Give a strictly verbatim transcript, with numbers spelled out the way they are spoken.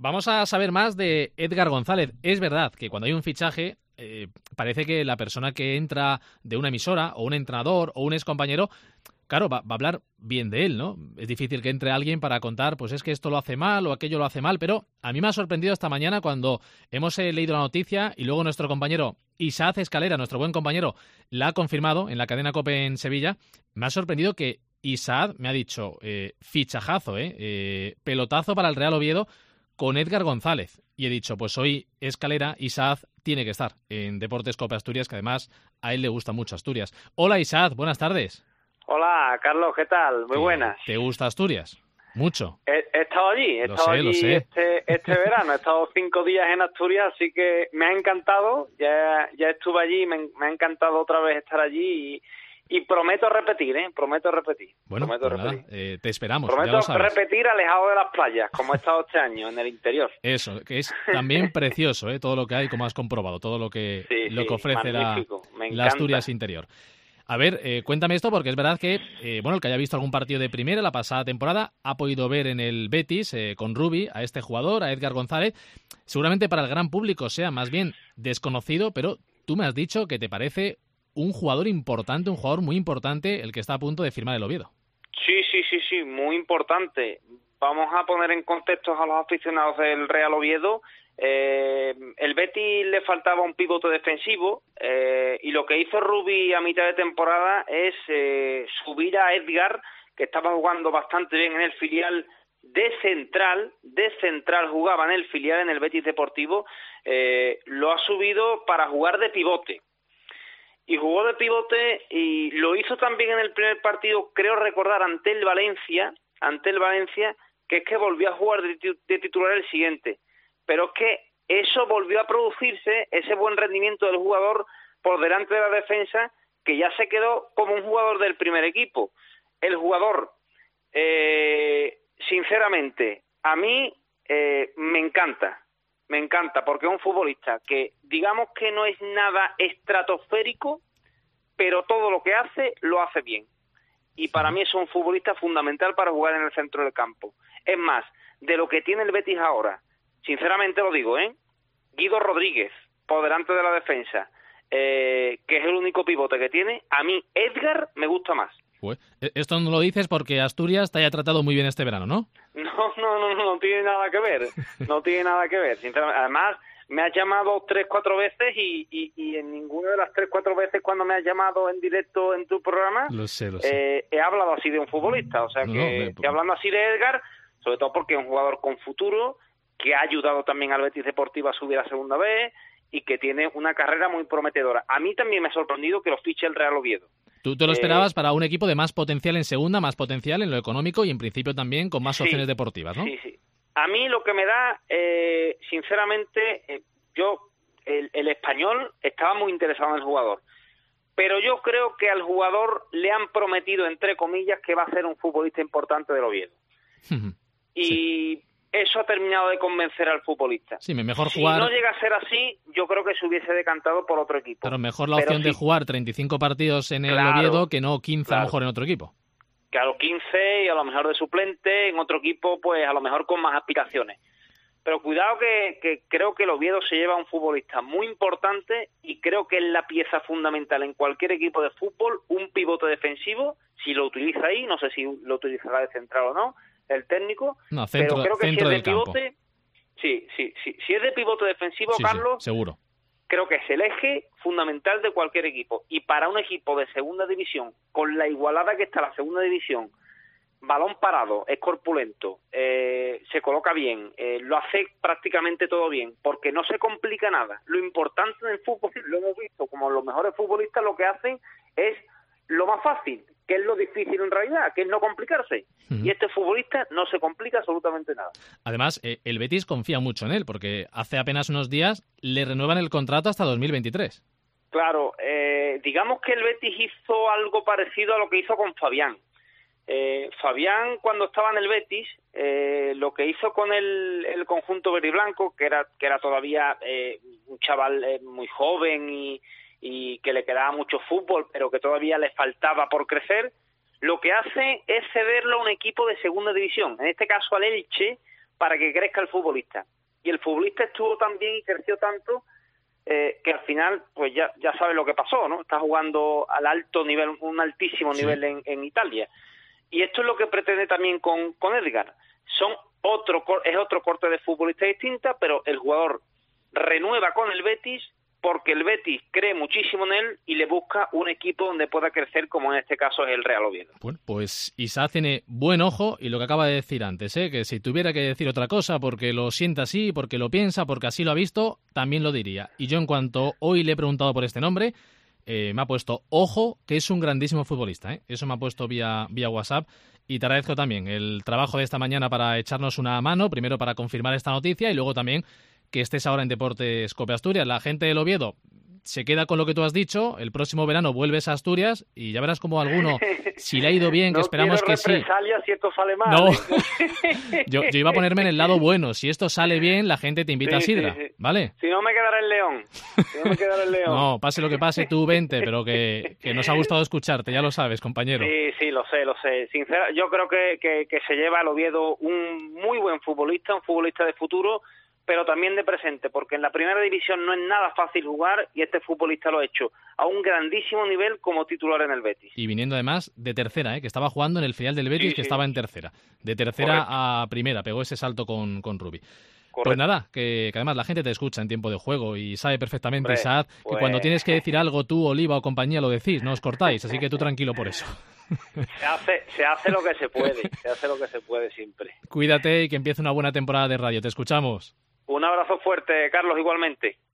vamos a saber más de Édgar González. Es verdad que cuando hay un fichaje, eh, parece que la persona que entra de una emisora, o un entrenador, o un excompañero, claro, va, va a hablar bien de él, ¿no? Es difícil que entre alguien para contar, pues es que esto lo hace mal o aquello lo hace mal, pero a mí me ha sorprendido esta mañana cuando hemos eh, leído la noticia y luego nuestro compañero Isaac Escalera, nuestro buen compañero, la ha confirmado en la cadena COPE en Sevilla. Me ha sorprendido que Isaac me ha dicho eh, fichajazo, eh, eh, pelotazo para el Real Oviedo con Édgar González. Y he dicho, pues hoy Escalera, Isaac tiene que estar en Deportes COPE Asturias, que además a él le gusta mucho Asturias. Hola Isaac, buenas tardes. Hola, Carlos, ¿qué tal? Muy buenas. ¿Te gusta Asturias? Mucho. He, he estado allí, he lo estado sé, allí lo sé. este, este verano, he estado cinco días en Asturias, así que me ha encantado, ya, ya estuve allí, me, me ha encantado otra vez estar allí y, y prometo repetir, ¿eh? Prometo repetir. Bueno, prometo pues repetir. nada, eh, te esperamos, prometo ya lo sabes. repetir alejado de las playas, como he estado este año, en el interior. Eso, que es también precioso, ¿eh? Todo lo que hay, como has comprobado, todo lo que, Sí, lo sí, que ofrece la, me la Asturias interior. A ver, eh, cuéntame esto, porque es verdad que, eh, bueno, el que haya visto algún partido de primera la pasada temporada ha podido ver en el Betis, eh, con Rubi, a este jugador, a Édgar González. Seguramente para el gran público sea más bien desconocido, pero tú me has dicho que te parece un jugador importante, un jugador muy importante, el que está a punto de firmar el Oviedo. Sí, sí, sí, sí, muy importante. Vamos a poner en contexto a los aficionados del Real Oviedo. Eh, el Betis le faltaba un pivote defensivo eh, y lo que hizo Rubi a mitad de temporada es eh, subir a Édgar, que estaba jugando bastante bien en el filial, de central, de central jugaba en el filial, en el Betis Deportivo, eh, lo ha subido para jugar de pivote. Y jugó de pivote y lo hizo también en el primer partido, creo recordar, ante el Valencia, ante el Valencia, que es que volvió a jugar de, de titular el siguiente. Pero es que eso volvió a producirse, ese buen rendimiento del jugador por delante de la defensa, que ya se quedó como un jugador del primer equipo. El jugador, eh, sinceramente, a mí eh, me encanta, me encanta, porque es un futbolista que, digamos que no es nada estratosférico, pero todo lo que hace, lo hace bien. Y para mí es un futbolista fundamental para jugar en el centro del campo. Es más, de lo que tiene el Betis ahora, sinceramente lo digo, ¿eh? Guido Rodríguez, por delante de la defensa, eh, que es el único pivote que tiene, a mí Édgar me gusta más. Pues, esto no lo dices porque Asturias te haya tratado muy bien este verano, ¿no? No, no, no, no, no tiene nada que ver, no tiene nada que ver, sinceramente. Además, me has llamado tres, cuatro veces y, y, y en ninguna de las tres, cuatro veces cuando me has llamado en directo en tu programa, lo sé, lo sé. Eh, he hablado así de un futbolista, o sea no, que, no, me... que hablando así de Édgar, sobre todo porque es un jugador con futuro, que ha ayudado también al Betis Deportivo a subir a segunda vez y que tiene una carrera muy prometedora. A mí también me ha sorprendido que lo fiche el Real Oviedo. ¿Tú te lo eh, esperabas para un equipo de más potencial en segunda, más potencial en lo económico y en principio también con más sí, opciones deportivas, ¿no? Sí, sí. A mí lo que me da, eh, sinceramente, eh, yo, el, el Español estaba muy interesado en el jugador, pero yo creo que al jugador le han prometido, entre comillas, que va a ser un futbolista importante del Oviedo. y sí. Eso ha terminado de convencer al futbolista. Sí, mejor si jugar... no llega a ser así, yo creo que se hubiese decantado por otro equipo. Pero mejor la Pero opción sí, de jugar treinta y cinco partidos en el claro, Oviedo que no quince claro. a lo mejor en otro equipo. Que a los quince y a lo mejor de suplente, en otro equipo, pues a lo mejor con más aspiraciones. Pero cuidado que, que creo que el Oviedo se lleva a un futbolista muy importante y creo que es la pieza fundamental en cualquier equipo de fútbol, un pivote defensivo, si lo utiliza ahí, no sé si lo utilizará de central o no, el técnico, no, centro, pero creo que centro si es de del pivote, campo. sí, sí, sí, si es de pivote defensivo, sí, Carlos, sí, seguro. Creo que es el eje fundamental de cualquier equipo. Y para un equipo de segunda división, con la igualada que está la segunda división, balón parado, es corpulento, eh, se coloca bien, eh, lo hace prácticamente todo bien, porque no se complica nada. Lo importante en el fútbol, lo hemos visto, como los mejores futbolistas lo que hacen es lo más fácil, que es lo difícil en realidad, que es no complicarse. Uh-huh. Y este futbolista no se complica absolutamente nada. Además, eh, el Betis confía mucho en él, porque hace apenas unos días le renuevan el contrato hasta dos mil veintitrés. Claro, eh, digamos que el Betis hizo algo parecido a lo que hizo con Fabián. Eh, Fabián, cuando estaba en el Betis, eh, lo que hizo con el, el conjunto verde y blanco, que era, que era todavía eh, un chaval eh, muy joven y, y que le quedaba mucho fútbol, pero que todavía le faltaba por crecer, lo que hace es cederlo a un equipo de segunda división, en este caso al Elche, para que crezca el futbolista. Y el futbolista estuvo tan bien y creció tanto eh, que al final, pues ya ya sabes lo que pasó, ¿no? Está jugando al alto nivel, un altísimo nivel sí. en, en Italia. Y esto es lo que pretende también con, con Edgar. Son otro es otro corte de futbolista distinta, pero el jugador renueva con el Betis porque el Betis cree muchísimo en él y le busca un equipo donde pueda crecer, como en este caso es el Real Oviedo. Bueno, pues Isaac tiene buen ojo y lo que acaba de decir antes, ¿eh? Que si tuviera que decir otra cosa porque lo sienta así, porque lo piensa, porque así lo ha visto, también lo diría. Y yo en cuanto hoy le he preguntado por este nombre, eh, me ha puesto ojo, que es un grandísimo futbolista, ¿eh? Eso me ha puesto vía, vía WhatsApp. Y te agradezco también el trabajo de esta mañana para echarnos una mano, primero para confirmar esta noticia y luego también que estés ahora en Deportes Cope Asturias. La gente del Oviedo se queda con lo que tú has dicho, el próximo verano vuelves a Asturias y ya verás como alguno, si le ha ido bien, que no esperamos que sí. Si esto sale mal. No, yo, yo iba a ponerme en el lado bueno, si esto sale bien, la gente te invita sí, a Sidra, sí, sí. ¿vale? Si no me quedará el León, si no me quedará el León. No, pase lo que pase, tú vente, pero que, que nos ha gustado escucharte, ya lo sabes, compañero. Sí, sí, lo sé, lo sé. Sincera, yo creo que, que, que se lleva al Oviedo un muy buen futbolista, un futbolista de futuro, pero también de presente, porque en la primera división no es nada fácil jugar y este futbolista lo ha hecho a un grandísimo nivel como titular en el Betis. Y viniendo además de tercera, ¿eh? Que estaba jugando en el filial del Betis, sí, que sí. estaba en tercera. De tercera Correcto. a primera, pegó ese salto con, con Rubi. Correcto. Pues nada, que, que además la gente te escucha en tiempo de juego y sabe perfectamente, Hombre, Isaac, que pues... cuando tienes que decir algo tú, Oliva o compañía lo decís, no os cortáis, así que tú tranquilo por eso. Se hace, se hace lo que se puede, se hace lo que se puede siempre. Cuídate y que empiece una buena temporada de radio, te escuchamos. Un abrazo fuerte, Carlos, igualmente.